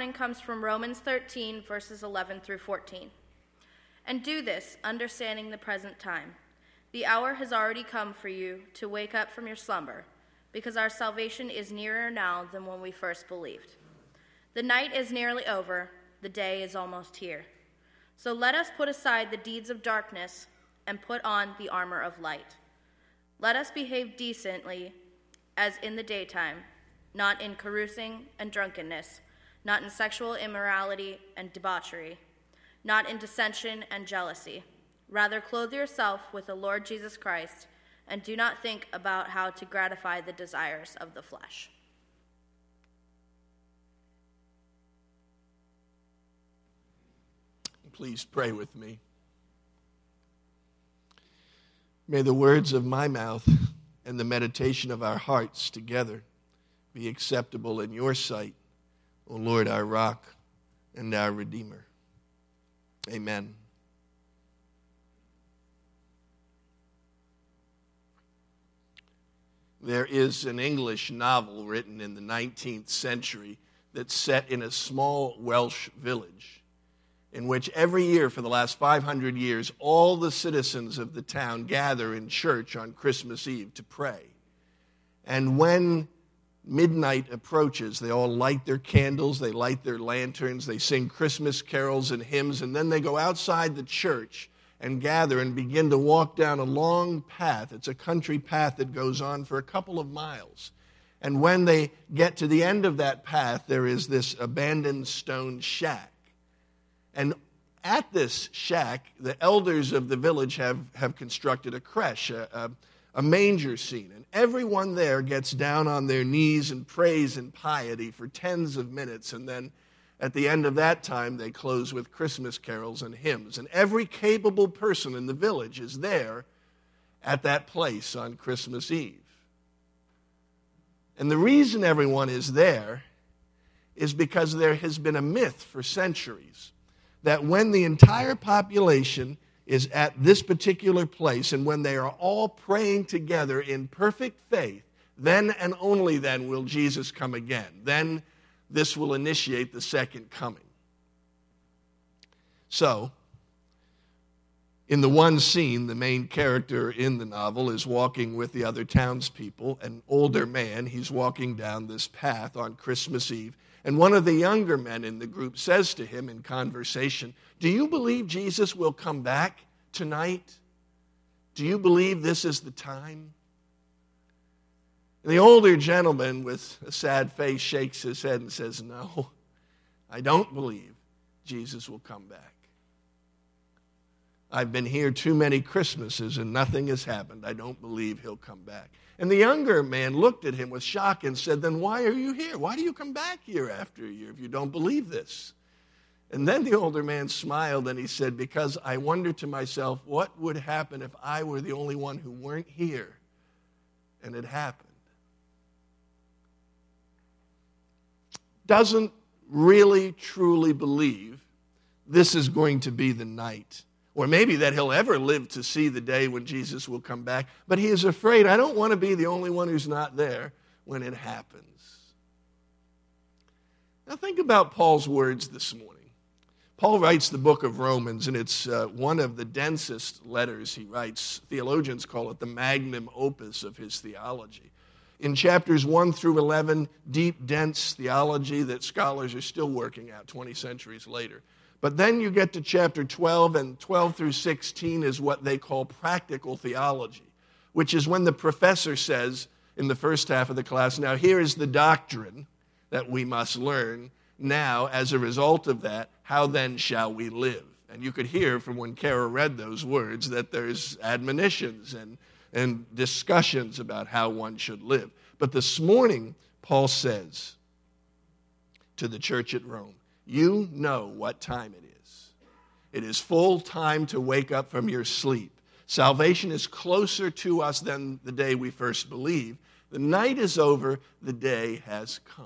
morning comes from Romans 13, verses 11 through 14. And do this, understanding the present time. The hour has already come for you to wake up from your slumber, because our salvation is nearer now than when we first believed. The night is nearly over, the day is almost here. So let us put aside the deeds of darkness and put on the armor of light. Let us behave decently as in the daytime, not in carousing and drunkenness, not in sexual immorality and debauchery, not in dissension and jealousy. Rather, clothe yourself with the Lord Jesus Christ, and do not think about how to gratify the desires of the flesh. Please pray with me. May the words of my mouth and the meditation of our hearts together be acceptable in your sight, O Lord, our rock and our Redeemer. Amen. There is an English novel written in the 19th century that's set in a small Welsh village in which every year for the last 500 years, all the citizens of the town gather in church on Christmas Eve to pray. And when midnight approaches, they all light their candles, they light their lanterns, they sing Christmas carols and hymns, and then they go outside the church and gather and begin to walk down a long path. It's a country path that goes on for a couple of miles. And when they get to the end of that path, there is this abandoned stone shack. And at this shack, the elders of the village have constructed a creche, a manger scene. And everyone there gets down on their knees and prays in piety for tens of minutes. And then at the end of that time, they close with Christmas carols and hymns. And every capable person in the village is there at that place on Christmas Eve. And the reason everyone is there is because there has been a myth for centuries that when the entire population is at this particular place and when they are all praying together in perfect faith, then and only then will Jesus come again. Then this will initiate the second coming. So, in the one scene, the main character in the novel is walking with the other townspeople, an older man. He's walking down this path on Christmas Eve. And one of the younger men in the group says to him in conversation, "Do you believe Jesus will come back tonight? Do you believe this is the time?" And the older gentleman with a sad face shakes his head and says, "No, I don't believe Jesus will come back. I've been here too many Christmases and nothing has happened. I don't believe he'll come back." And the younger man looked at him with shock and said, "Then why are you here? Why do you come back year after year if you don't believe this?" And then the older man smiled and he said, "Because I wonder to myself, what would happen if I were the only one who weren't here and it happened?" Doesn't really truly believe this is going to be the night, or maybe that he'll ever live to see the day when Jesus will come back. But he is afraid, I don't want to be the only one who's not there when it happens. Now think about Paul's words this morning. Paul writes the book of Romans, and it's one of the densest letters he writes. Theologians call it the magnum opus of his theology. In chapters 1 through 11, deep, dense theology that scholars are still working out 20 centuries later. But then you get to chapter 12, and 12 through 16 is what they call practical theology, which is when the professor says in the first half of the class, "Now here is the doctrine that we must learn. Now, as a result of that, how then shall we live?" And you could hear from when Kara read those words that there's admonitions and discussions about how one should live. But this morning, Paul says to the church at Rome, you know what time it is. It is full time to wake up from your sleep. Salvation is closer to us than the day we first believed. The night is over, the day has come.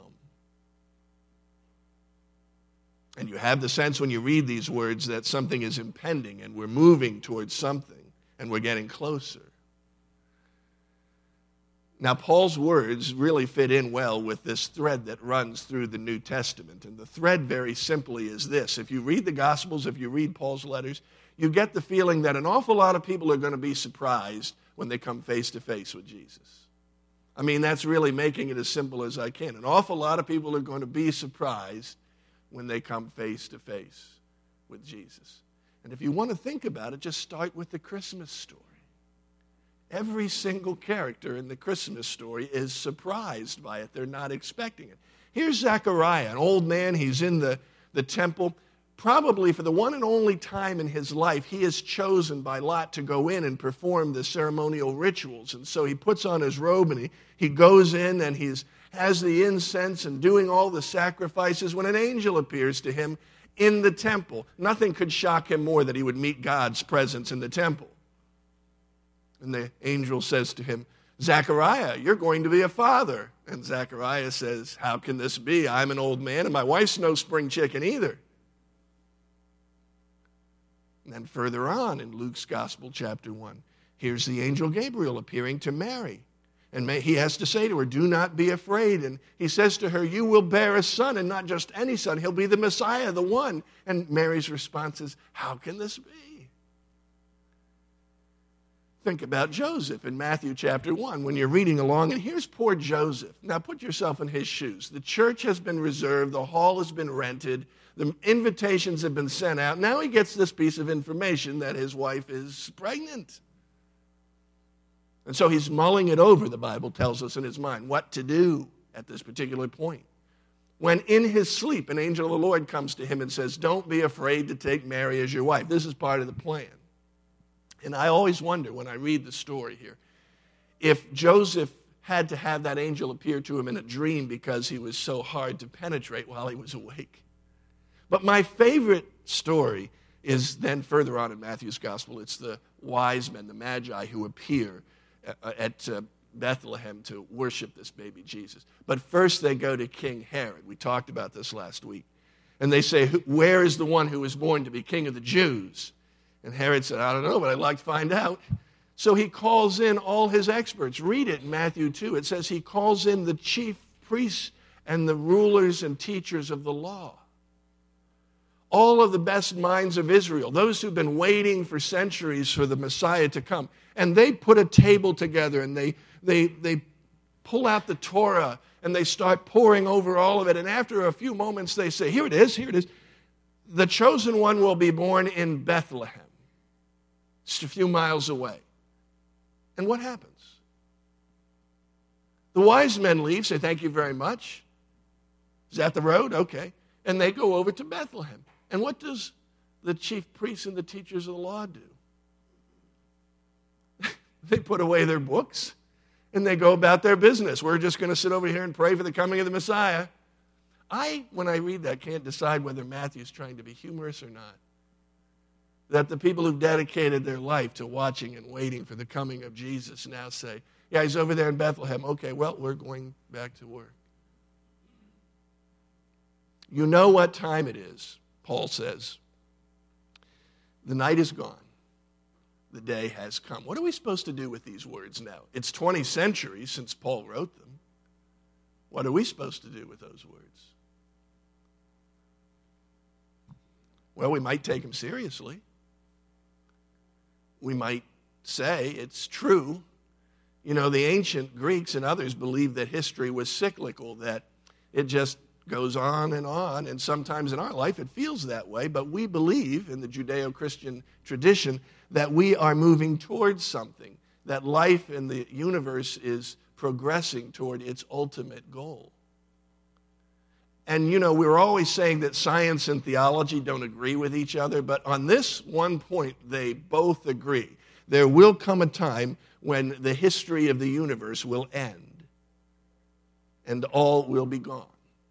And you have the sense when you read these words that something is impending and we're moving towards something and we're getting closer. Now, Paul's words really fit in well with this thread that runs through the New Testament. And the thread very simply is this. If you read the Gospels, if you read Paul's letters, you get the feeling that an awful lot of people are going to be surprised when they come face to face with Jesus. I mean, that's really making it as simple as I can. An awful lot of people are going to be surprised when they come face to face with Jesus. And if you want to think about it, just start with the Christmas story. Every single character in the Christmas story is surprised by it. They're not expecting it. Here's Zechariah, an old man. He's in the temple. Probably for the one and only time in his life, he is chosen by Lot to go in and perform the ceremonial rituals. And so he puts on his robe and he goes in and he has the incense and doing all the sacrifices when an angel appears to him in the temple. Nothing could shock him more that he would meet God's presence in the temple. And the angel says to him, Zechariah, you're going to be a father. And Zechariah says, how can this be? I'm an old man and my wife's no spring chicken either. And then further on in Luke's Gospel, chapter 1, here's the angel Gabriel appearing to Mary. And he has to say to her, do not be afraid. And he says to her, you will bear a son, and not just any son. He'll be the Messiah, the one. And Mary's response is, how can this be? Think about Joseph in Matthew chapter 1 when you're reading along, and here's poor Joseph. Now put yourself in his shoes. The church has been reserved, the hall has been rented, the invitations have been sent out. Now he gets this piece of information that his wife is pregnant. And so he's mulling it over, the Bible tells us, in his mind, what to do at this particular point. When in his sleep, an angel of the Lord comes to him and says, don't be afraid to take Mary as your wife. This is part of the plan. And I always wonder when I read the story here, if Joseph had to have that angel appear to him in a dream because he was so hard to penetrate while he was awake. But my favorite story is then further on in Matthew's Gospel. It's the wise men, the Magi, who appear at Bethlehem to worship this baby Jesus. But first they go to King Herod. We talked about this last week. And they say, where is the one who was born to be king of the Jews? And Herod said, I don't know, but I'd like to find out. So he calls in all his experts. Read it in Matthew 2. It says he calls in the chief priests and the rulers and teachers of the law. All of the best minds of Israel, those who've been waiting for centuries for the Messiah to come. And they put a table together and they pull out the Torah and they start poring over all of it. And after a few moments they say, here it is. The chosen one will be born in Bethlehem, just a few miles away. And what happens? The wise men leave, say, thank you very much. Is that the road? Okay. And they go over to Bethlehem. And what does the chief priests and the teachers of the law do? They put away their books and they go about their business. We're just going to sit over here and pray for the coming of the Messiah. When I read that, can't decide whether Matthew's trying to be humorous or not. That the people who've dedicated their life to watching and waiting for the coming of Jesus now say, yeah, he's over there in Bethlehem. Okay, well, we're going back to work. You know what time it is, Paul says. The night is gone. The day has come. What are we supposed to do with these words now? It's 20 centuries since Paul wrote them. What are we supposed to do with those words? Well, we might take them seriously. We might say it's true. You know, the ancient Greeks and others believed that history was cyclical, that it just goes on, and sometimes in our life it feels that way, but we believe in the Judeo-Christian tradition that we are moving towards something, that life in the universe is progressing toward its ultimate goal. And, you know, we're always saying that science and theology don't agree with each other, but on this one point, they both agree. There will come a time when the history of the universe will end, and all will be gone.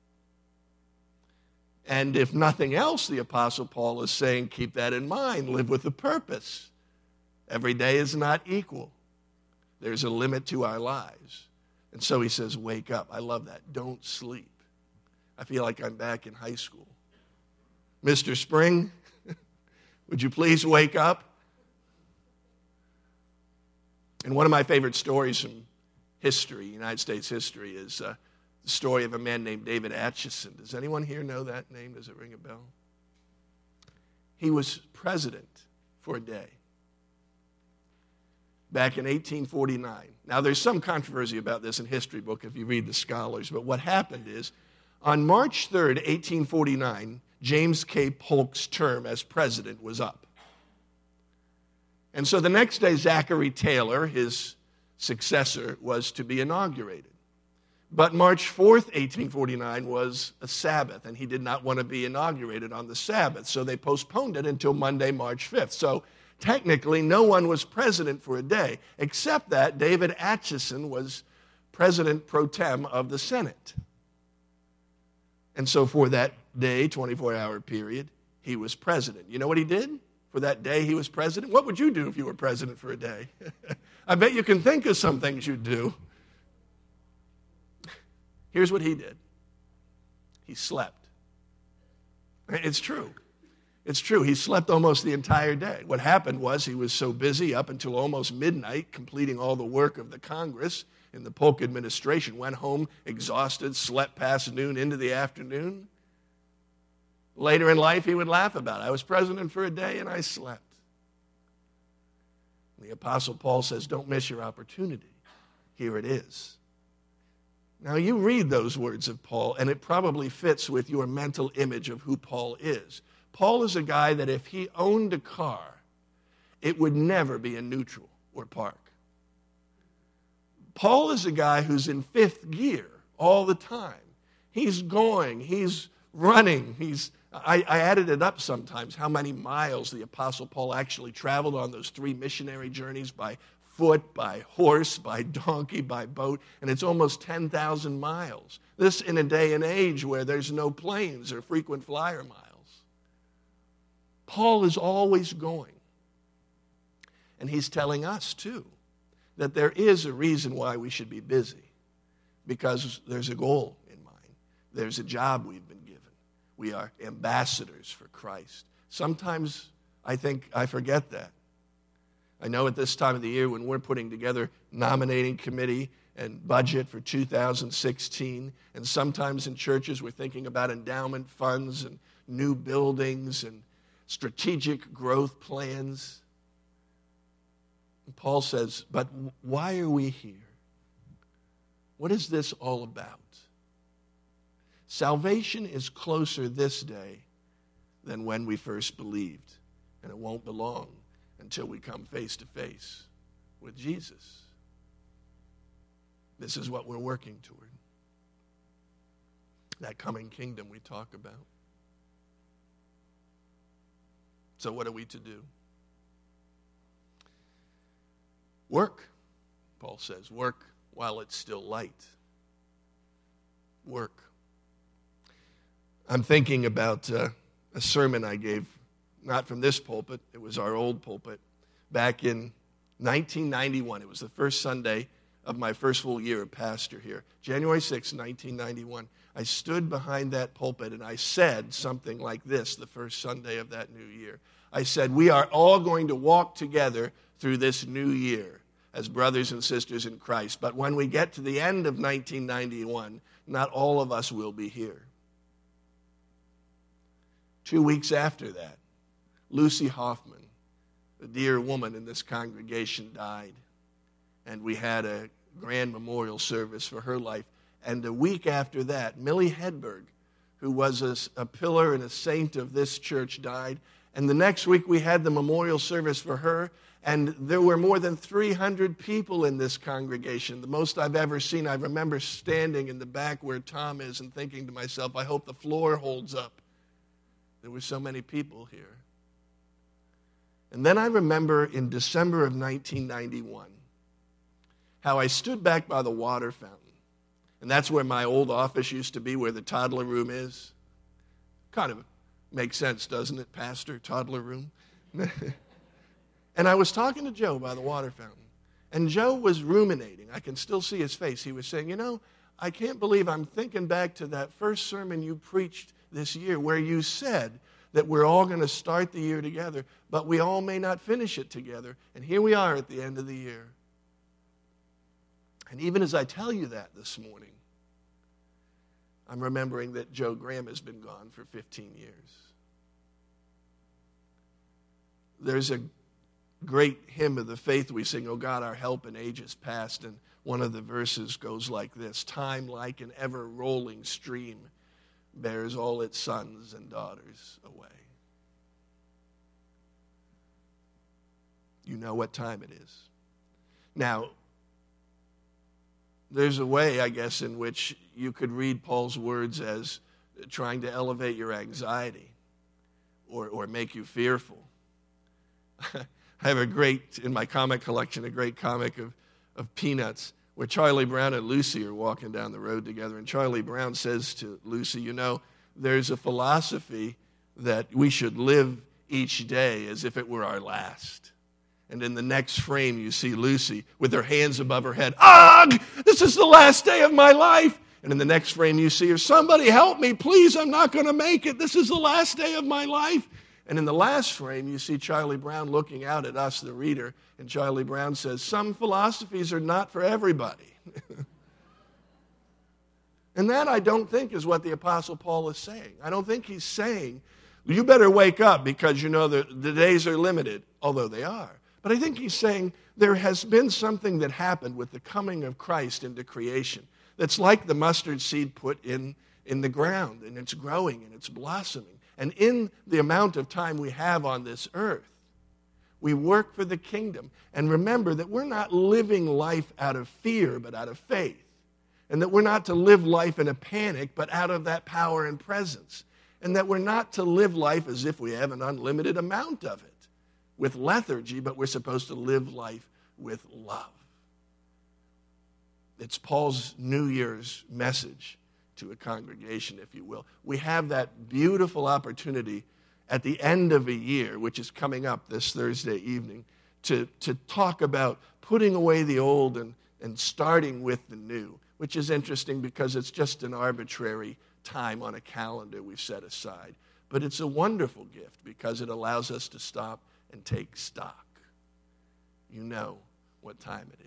And if nothing else, the Apostle Paul is saying, keep that in mind, live with a purpose. Every day is not equal. There's a limit to our lives. And so he says, wake up. I love that. Don't sleep. I feel like I'm back in high school. Mr. Spring, would you please wake up? And one of my favorite stories from history, United States history, is the story of a man named David Atchison. Does anyone here know that name? Does it ring a bell? He was president for a day back in 1849. Now, there's some controversy about this in history book if you read the scholars, but what happened is, on March 3rd, 1849, James K. Polk's term as president was up. And so the next day, Zachary Taylor, his successor, was to be inaugurated. But March 4th, 1849 was a Sabbath, and he did not want to be inaugurated on the Sabbath, so they postponed it until Monday, March 5th. So technically, no one was president for a day, except that David Atchison was president pro tem of the Senate. And so for that day, 24-hour period, he was president. You know what he did for that day he was president? What would you do if you were president for a day? I bet you can think of some things you'd do. Here's what he did. He slept. It's true. It's true. He slept almost the entire day. What happened was he was so busy up until almost midnight completing all the work of the Congress in the Polk administration, went home exhausted, slept past noon into the afternoon. Later in life, he would laugh about it. I was president for a day and I slept. The Apostle Paul says, don't miss your opportunity. Here it is. Now, you read those words of Paul, and it probably fits with your mental image of who Paul is. Paul is a guy that if he owned a car, it would never be in neutral or park. Paul is a guy who's in fifth gear all the time. He's going, he's running, I added it up sometimes, how many miles the Apostle Paul actually traveled on those 3 missionary journeys by foot, by horse, by donkey, by boat, and it's almost 10,000 miles. This in a day and age where there's no planes or frequent flyer miles. Paul is always going. And he's telling us, too, that there is a reason why we should be busy, because there's a goal in mind. There's a job we've been given. We are ambassadors for Christ. Sometimes I think I forget that. I know at this time of the year when we're putting together nominating committee and budget for 2016, and sometimes in churches we're thinking about endowment funds and new buildings and strategic growth plans. And Paul says, but why are we here? What is this all about? Salvation is closer this day than when we first believed, and it won't be long until we come face to face with Jesus. This is what we're working toward. That coming kingdom we talk about. So what are we to do? Work, Paul says. Work while it's still light. Work. I'm thinking about a sermon I gave, not from this pulpit, it was our old pulpit, back in 1991. It was the first Sunday of my first full year of pastor here. January 6, 1991. I stood behind that pulpit and I said something like this the first Sunday of that new year. I said, we are all going to walk together through this new year as brothers and sisters in Christ. But when we get to the end of 1991, not all of us will be here. 2 weeks after that, Lucy Hoffman, a dear woman in this congregation, died. And we had a grand memorial service for her life. And a week after that, Millie Hedberg, who was a pillar and a saint of this church, died. And the next week we had the memorial service for her. And there were more than 300 people in this congregation, the most I've ever seen. I remember standing in the back where Tom is and thinking to myself, I hope the floor holds up. There were so many people here. And then I remember in December of 1991 how I stood back by the water fountain. And that's where my old office used to be, where the toddler room is. Kind of makes sense, doesn't it, Pastor? Toddler room. And I was talking to Joe by the water fountain. And Joe was ruminating. I can still see his face. He was saying, you know, I can't believe I'm thinking back to that first sermon you preached this year where you said that we're all going to start the year together, but we all may not finish it together. And here we are at the end of the year. And even as I tell you that this morning, I'm remembering that Joe Graham has been gone for 15 years. There's a great hymn of the faith we sing, "O God, our help in ages past," and one of the verses goes like this: "Time, like an ever-rolling stream, bears all its sons and daughters away." You know what time it is. Now, there's a way, I guess, in which you could read Paul's words as trying to elevate your anxiety or make you fearful. I have in my comic collection, a great comic of Peanuts, where Charlie Brown and Lucy are walking down the road together, and Charlie Brown says to Lucy, "You know, there's a philosophy that we should live each day as if it were our last." And in the next frame, you see Lucy with her hands above her head. "Ugh! This is the last day of my life!" And in the next frame, you see her, "Somebody help me, please, I'm not going to make it. This is the last day of my life." And in the last frame, you see Charlie Brown looking out at us, the reader, and Charlie Brown says, "Some philosophies are not for everybody." And that, I don't think, is what the Apostle Paul is saying. I don't think he's saying, you better wake up because you know the days are limited, although they are. But I think he's saying there has been something that happened with the coming of Christ into creation that's like the mustard seed put in the ground, and it's growing and it's blossoming. And in the amount of time we have on this earth, we work for the kingdom. And remember that we're not living life out of fear, but out of faith. And that we're not to live life in a panic, but out of that power and presence. And that we're not to live life as if we have an unlimited amount of it, with lethargy, but we're supposed to live life with love. It's Paul's New Year's message to a congregation, if you will. We have that beautiful opportunity at the end of a year, which is coming up this Thursday evening, to talk about putting away the old and starting with the new, which is interesting because it's just an arbitrary time on a calendar we've set aside. But it's a wonderful gift because it allows us to stop and take stock. You know what time it is.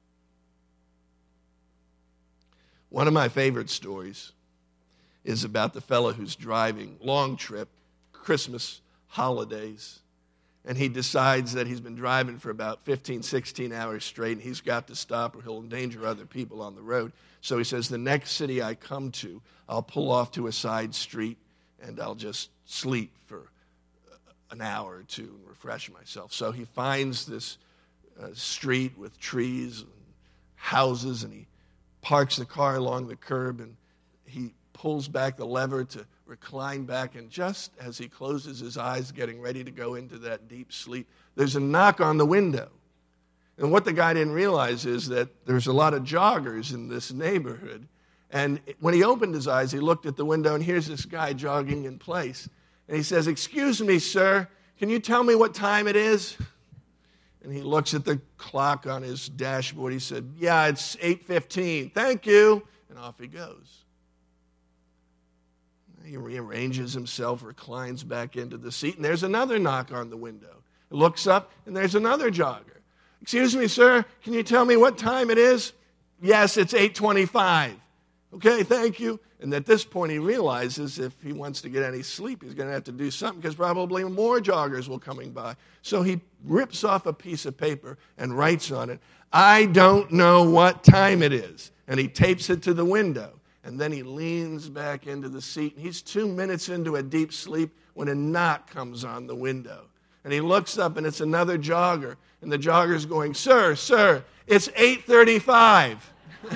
One of my favorite stories is about the fellow who's driving, long trip, Christmas holidays, and he decides that he's been driving for about 15, 16 hours straight, and he's got to stop or he'll endanger other people on the road. So he says, the next city I come to, I'll pull off to a side street and I'll just sleep for an hour or two and refresh myself. So he finds this street with trees and houses, and he parks the car along the curb, and he pulls back the lever to recline back, and just as he closes his eyes, getting ready to go into that deep sleep, there's a knock on the window. And what the guy didn't realize is that there's a lot of joggers in this neighborhood. And when he opened his eyes, he looked at the window, and here's this guy jogging in place. And he says, "Excuse me, sir, can you tell me what time it is?" And he looks at the clock on his dashboard. He said, "Yeah, it's 8:15. Thank you." And off he goes. He rearranges himself, reclines back into the seat, and there's another knock on the window. He looks up, and there's another jogger. "Excuse me, sir, can you tell me what time it is?" "Yes, it's 8:25. "Okay, thank you." And at this point, he realizes if he wants to get any sleep, he's going to have to do something because probably more joggers will coming by. So he rips off a piece of paper and writes on it, "I don't know what time it is." And he tapes it to the window. And then he leans back into the seat. And he's 2 minutes into a deep sleep when a knock comes on the window. And he looks up, and it's another jogger. And the jogger's going, sir, it's 8:35.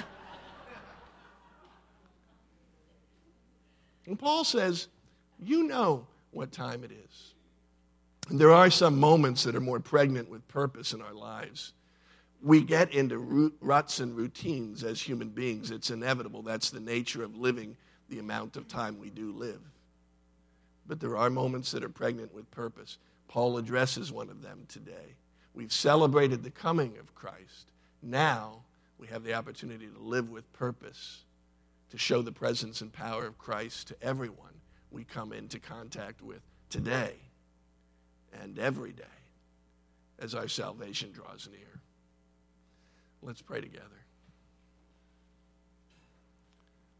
And Paul says, you know what time it is. And there are some moments that are more pregnant with purpose in our lives. We get into ruts and routines as human beings. It's inevitable. That's the nature of living the amount of time we do live. But there are moments that are pregnant with purpose. Paul addresses one of them today. We've celebrated the coming of Christ. Now we have the opportunity to live with purpose, to show the presence and power of Christ to everyone we come into contact with today and every day as our salvation draws near. Let's pray together.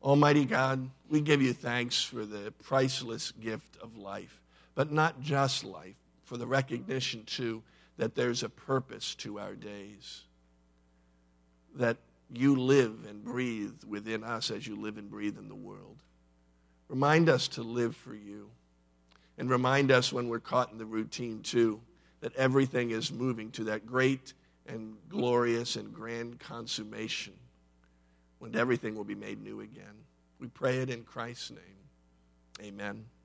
Almighty God, we give you thanks for the priceless gift of life, but not just life, for the recognition, too, that there's a purpose to our days, that you live and breathe within us as you live and breathe in the world. Remind us to live for you, and remind us when we're caught in the routine, too, that everything is moving to that great and glorious and grand consummation when everything will be made new again. We pray it in Christ's name. Amen.